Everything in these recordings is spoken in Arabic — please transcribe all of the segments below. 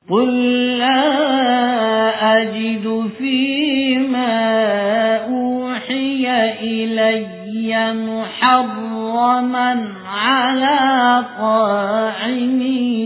قل لا أجد فيما أوحي إلي محرما على طاعم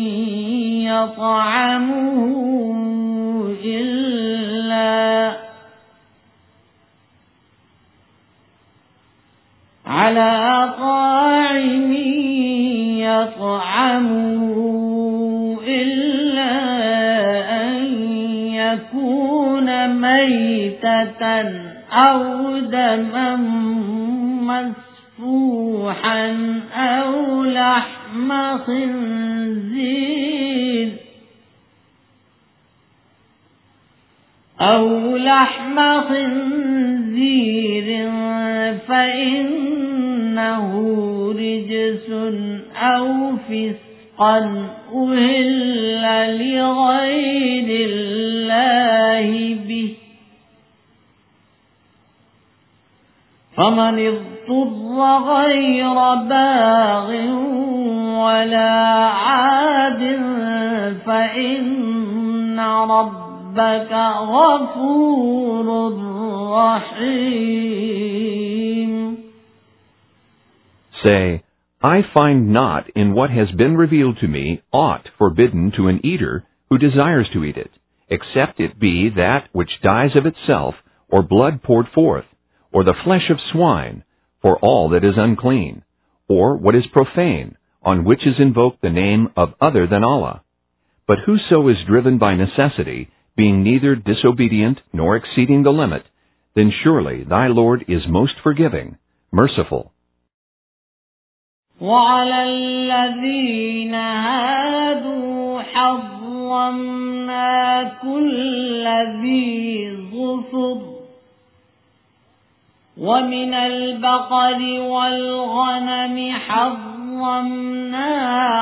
يطعمه إلا أن يكون ميتة أو دما مسفوحا أو لحم خنزير فإنه رجس أو فسقا أهل لغير الله به فمن اضطر غير باغ ولا عاد فإن ربك غفور رحيم. Say, I find not in what has been revealed to me aught forbidden to an eater who desires to eat it, except it be that which dies of itself, or blood poured forth, or the flesh of swine, for all that is unclean, or what is profane, on which is invoked the name of other than Allah. But whoso is driven by necessity, being neither disobedient nor exceeding the limit, then surely thy Lord is most forgiving, merciful. وعلى الذين هادوا حرمنا كل ذي ظفر ومن البقر والغنم حرمنا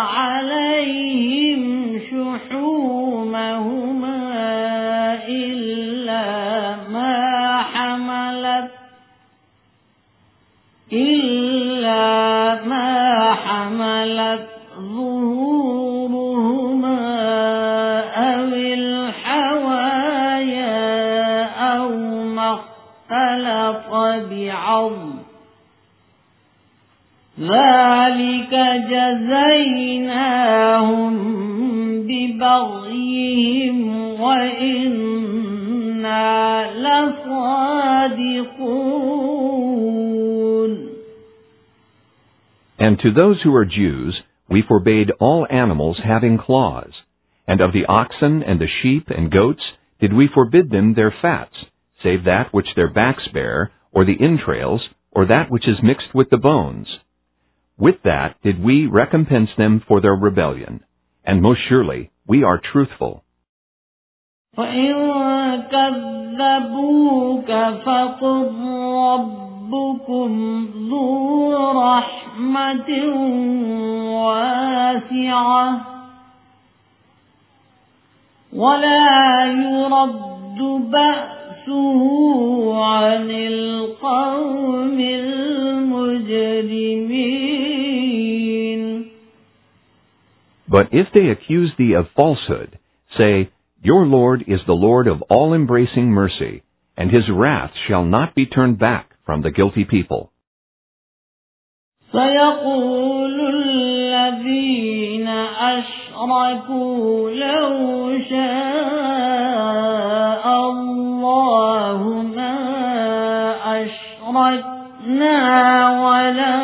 عليهم شحومهما إلا ما حملت ظهورهما أو الحوايا أو ما اختلط بعظم ذلك جزيناهم ببغيهم وإنا لصادقون. And to those who are Jews, we forbade all animals having claws, and of the oxen and the sheep and goats did we forbid them their fats, save that which their backs bear, or the entrails, or that which is mixed with the bones. With that did we recompense them for their rebellion, and most surely we are truthful. فَإِن كَذَّبُوكَ فَقُلْ رَبُّكُمْ ذُو رَحْمَةٍ وَاسِعَةٍ وَلَا يُرَدُّ بَأْسُهُ عَنِ الْقَوْمِ الْمُجْرِمِينَ. But if they accuse thee of falsehood, say, Your Lord is the Lord of all-embracing mercy, and his wrath shall not be turned back from the guilty people. سيقول الذين أشركوا لو شاء الله ما أشركنا ولا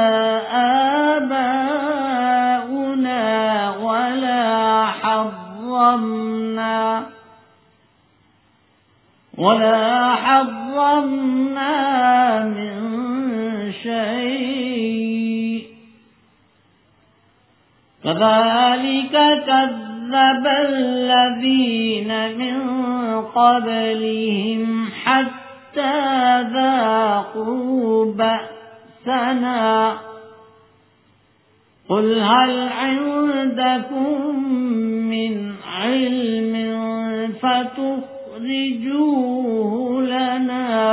آباؤنا ولا حرمنا من شيء كذلك كذب الذين من قبلهم حتى ذاقوا بأسنا قل هل عندكم من علم فتخرجوه لنا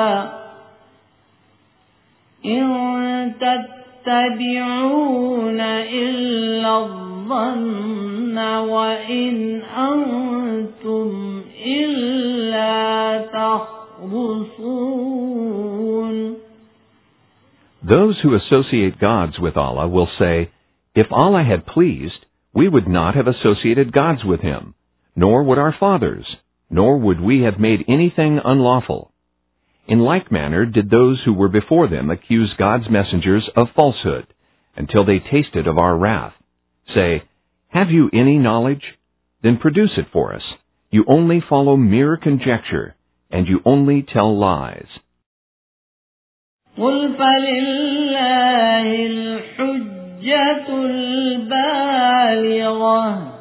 إن تتبعون إلا الظن وإن أنتم إلا تخرصون. Those who associate gods with Allah will say, "If Allah had pleased, we would not have associated gods with him, nor would our fathers, nor would we have made anything unlawful." In like manner did those who were before them accuse God's messengers of falsehood, until they tasted of our wrath. Say, "Have you any knowledge? Then produce it for us. You only follow mere conjecture, and you only tell lies." قل فلله الحجة البالغة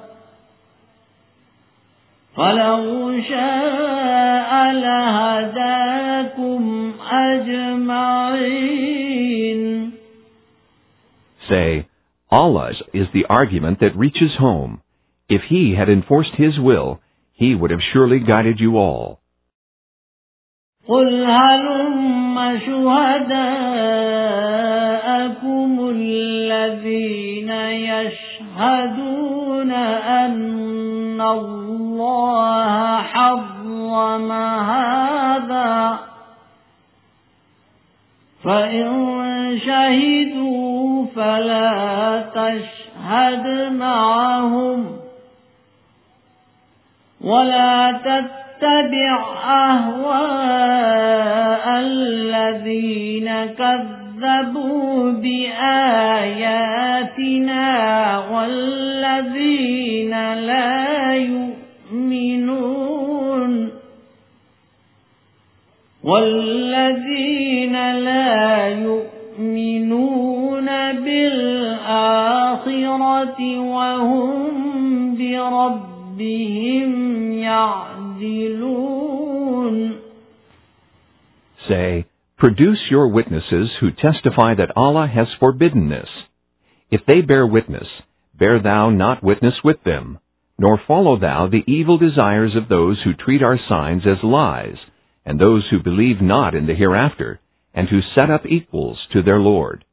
فلو شاء لهداكم أجمعين. Say, Allah is the argument that reaches home. If He had enforced His will, He would have surely guided you all. قل هلم شهداءكم الذين يشهدون أن الله حرم هذا فإن شهدوا فلا تشهد معهم ولا تتبع أهواء الذين كذبوا بآياتنا والذين لا يؤمنون بالآخرة وهم بربهم يعدلون. Say, produce your witnesses who testify that Allah has forbidden this. If they bear witness, bear thou not witness with them, nor follow thou the evil desires of those who treat our signs as lies, and those who believe not in the hereafter, and who set up equals to their Lord.